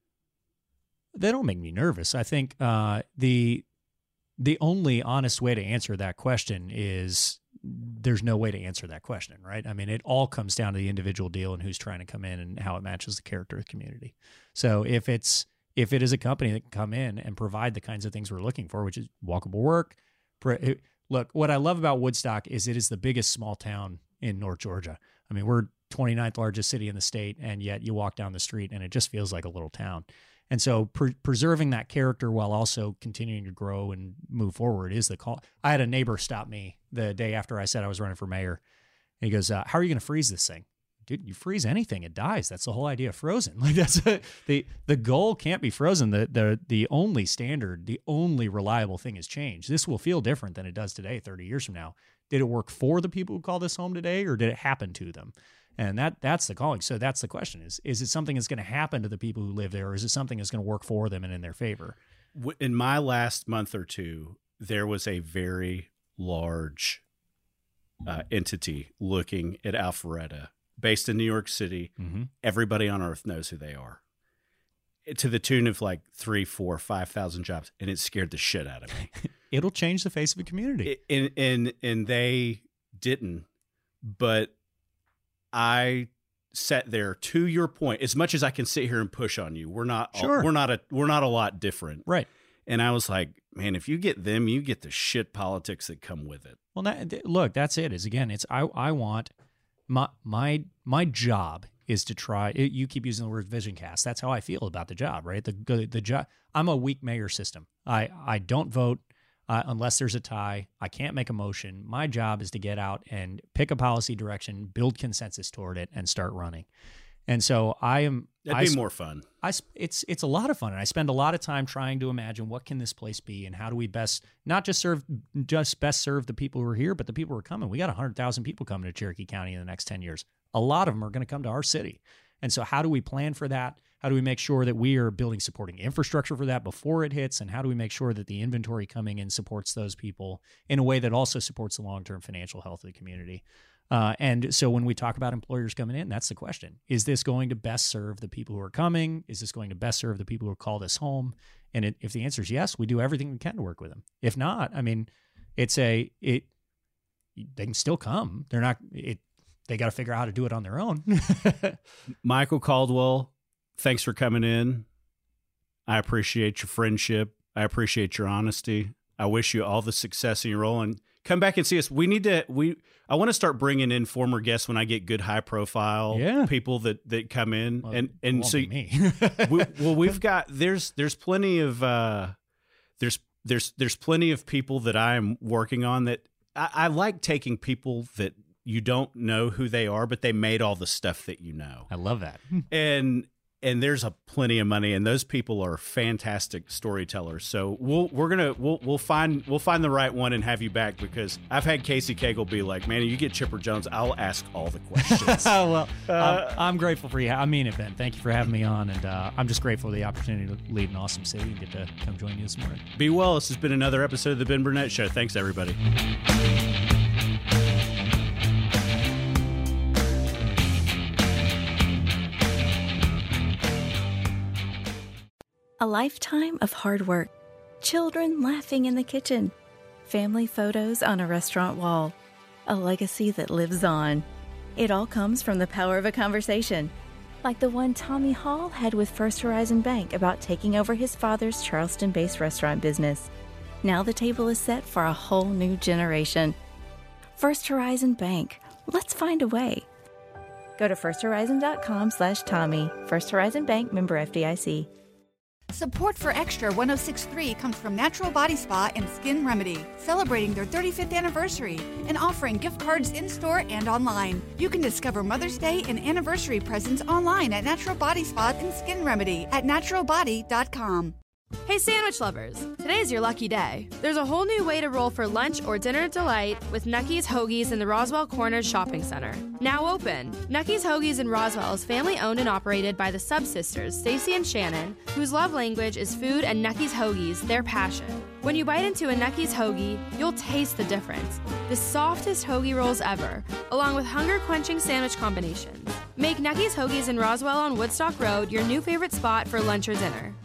They don't make me nervous. I think uh, the, The only honest way to answer that question is there's no way to answer that question, right? I mean, it all comes down to the individual deal and who's trying to come in and how it matches the character of the community. So if it's if it is a company that can come in and provide the kinds of things we're looking for, which is walkable work. Look, what I love about Woodstock is it is the biggest small town in North Georgia. I mean, we're twenty-ninth largest city in the state, and yet you walk down the street and it just feels like a little town. And so pre- preserving that character while also continuing to grow and move forward is the call. I had a neighbor stop me the day after I said I was running for mayor. And he goes, uh, how are you going to freeze this thing? Dude, you freeze anything, it dies. That's the whole idea of frozen. Like that's a, the the goal can't be frozen. The the the only standard, the only reliable thing is change. This will feel different than it does today, thirty years from now. Did it work for the people who call this home today, or did it happen to them? And that that's the calling. So that's the question is, is it something that's going to happen to the people who live there, or is it something that's going to work for them and in their favor? In my last month or two, there was a very large uh, entity looking at Alpharetta, based in New York City. Mm-hmm. Everybody on earth knows who they are, to the tune of like three, four, five thousand jobs. And it scared the shit out of me. It'll change the face of a community. It, and, and, and they didn't, but I sat there, to your point, as much as I can sit here and push on you, we're not, sure. we're not a, we're not a lot different. Right. And I was like, man, if you get them, you get the shit politics that come with it. Well, that, look, that's it is again, it's, I, I want my, my, my job is to try, it, you keep using the word vision cast. That's how I feel about the job, right? The, the, the job, I'm a weak mayor system. I, I don't vote. Uh, unless there's a tie, I can't make a motion. My job is to get out and pick a policy direction, build consensus toward it, and start running. And so I am. That'd I, be more fun. I it's it's a lot of fun, and I spend a lot of time trying to imagine what can this place be, and how do we best not just serve just best serve the people who are here, but the people who are coming. We got a hundred thousand people coming to Cherokee County in the next ten years. A lot of them are going to come to our city, and so how do we plan for that? How do we make sure that we are building supporting infrastructure for that before it hits? And how do we make sure that the inventory coming in supports those people in a way that also supports the long-term financial health of the community? Uh, and so when we talk about employers coming in, that's the question. Is this going to best serve the people who are coming? Is this going to best serve the people who call this home? And it, if the answer is yes, we do everything we can to work with them. If not, I mean, it's a, it, they can still come. They're not, it, they got to figure out how to do it on their own. Michael Caldwell, thanks for coming in. I appreciate your friendship. I appreciate your honesty. I wish you all the success in your role, and come back and see us. We need to, we, I want to start bringing in former guests when I get good high profile yeah. people that, that come in. Well, and, and so, me. we, well, we've got, there's, there's plenty of, uh, there's, there's, there's plenty of people that I'm working on that I, I like taking people that you don't know who they are, but they made all the stuff that you know. I love that. And, And there's a plenty of money, and those people are fantastic storytellers. So we'll we're gonna we'll we'll find we'll find the right one and have you back, because I've had Casey Cagle be like, "Man, you get Chipper Jones, I'll ask all the questions." well, Uh, I'm, I'm grateful for you. I mean it, Ben. Thank you for having me on, and uh, I'm just grateful for the opportunity to lead an awesome city and get to come join you this morning. Be well. This has been another episode of the Ben Burnett Show. Thanks, everybody. A lifetime of hard work, children laughing in the kitchen, family photos on a restaurant wall, a legacy that lives on. It all comes from the power of a conversation, like the one Tommy Hall had with First Horizon Bank about taking over his father's Charleston-based restaurant business. Now the table is set for a whole new generation. First Horizon Bank. Let's find a way. Go to firsthorizon.com slash Tommy. First Horizon Bank, member F D I C. Support for Extra one oh six point three comes from Natural Body Spa and Skin Remedy, celebrating their thirty-fifth anniversary and offering gift cards in-store and online. You can discover Mother's Day and anniversary presents online at Natural Body Spa and Skin Remedy at natural body dot com. Hey sandwich lovers, today's your lucky day. There's a whole new way to roll for lunch or dinner delight with Nucky's Hoagies in the Roswell Corners Shopping Center. Now open. Nucky's Hoagies in Roswell is family owned and operated by the Sub Sisters, Stacy and Shannon, whose love language is food and Nucky's Hoagies, their passion. When you bite into a Nucky's Hoagie, you'll taste the difference. The softest hoagie rolls ever, along with hunger-quenching sandwich combinations. Make Nucky's Hoagies in Roswell on Woodstock Road your new favorite spot for lunch or dinner.